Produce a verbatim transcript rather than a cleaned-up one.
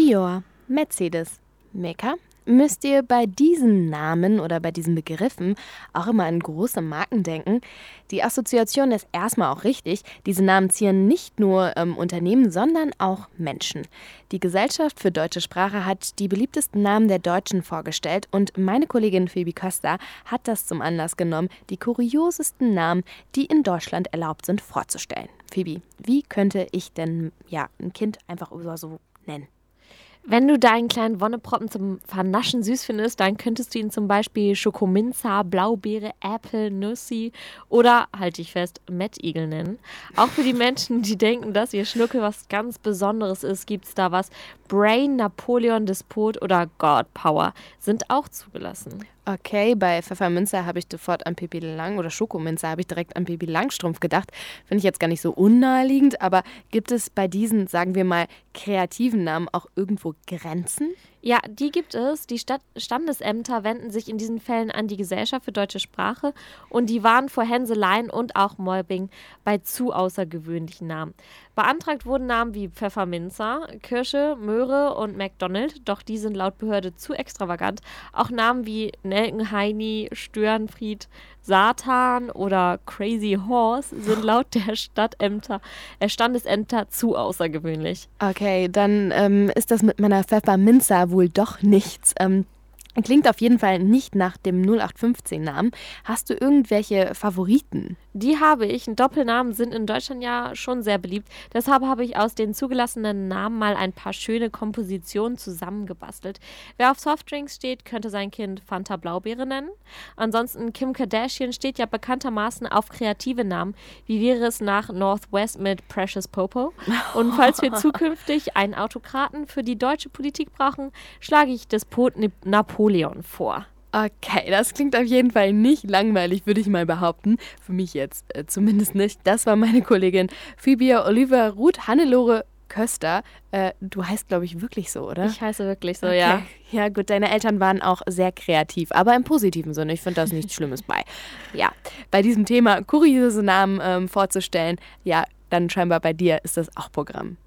Dior, Mercedes, Mecca. Müsst ihr bei diesen Namen oder bei diesen Begriffen auch immer an große Marken denken? Die Assoziation ist erstmal auch richtig. Diese Namen zieren nicht nur ähm, Unternehmen, sondern auch Menschen. Die Gesellschaft für deutsche Sprache hat die beliebtesten Namen der Deutschen vorgestellt und meine Kollegin Phoebe Costa hat das zum Anlass genommen, die kuriosesten Namen, die in Deutschland erlaubt sind, vorzustellen. Phoebe, wie könnte ich denn ja, ein Kind einfach so nennen? Wenn du deinen kleinen Wonneproppen zum Vernaschen süß findest, dann könntest du ihn zum Beispiel Schokominza, Blaubeere, Apple, Nussi oder, halt dich fest, Mettigel nennen. Auch für die Menschen, die denken, dass ihr Schnuckel was ganz Besonderes ist, gibt's da was. Brain, Napoleon, Despot oder God Power sind auch zugelassen. Okay, bei Pfefferminze habe ich sofort an Pippi Lang oder Schokominze habe ich direkt an Pippi Langstrumpf gedacht. Finde ich jetzt gar nicht so unnaheliegend, aber gibt es bei diesen, sagen wir mal, kreativen Namen auch irgendwo Grenzen? Ja, die gibt es. Die Stadt Standesämter wenden sich in diesen Fällen an die Gesellschaft für deutsche Sprache und die warnen vor Hänseleien und auch Mobbing bei zu außergewöhnlichen Namen. Beantragt wurden Namen wie Pfefferminzer, Kirsche, Möhre und McDonald, doch die sind laut Behörde zu extravagant. Auch Namen wie Nelken, Heini, Störenfried, Satan oder Crazy Horse sind laut der Stadtämter, äh Standesämter zu außergewöhnlich. Okay, dann ähm, ist das mit meiner Pfefferminzer wohl doch nichts. Ähm, klingt auf jeden Fall nicht nach dem null acht fünfzehn Namen. Hast du irgendwelche Favoriten? Die habe ich. Doppelnamen sind in Deutschland ja schon sehr beliebt. Deshalb habe ich aus den zugelassenen Namen mal ein paar schöne Kompositionen zusammengebastelt. Wer auf Softdrinks steht, könnte sein Kind Fanta Blaubeere nennen. Ansonsten Kim Kardashian steht ja bekanntermaßen auf kreative Namen. Wie wäre es nach Northwest mit Precious Popo? Und falls wir zukünftig einen Autokraten für die deutsche Politik brauchen, schlage ich Despot Napoleon vor. Okay, das klingt auf jeden Fall nicht langweilig, würde ich mal behaupten. Für mich jetzt äh, zumindest nicht. Das war meine Kollegin Phoebe Oliver Ruth Hannelore Köster. Äh, du heißt, glaube ich, wirklich so, oder? Ich heiße wirklich so, okay. ja. Ja gut, deine Eltern waren auch sehr kreativ, aber im positiven Sinne. Ich finde da ist nichts Schlimmes bei. Ja, bei diesem Thema kuriose Namen ähm, vorzustellen, ja, dann scheinbar bei dir ist das auch Programm.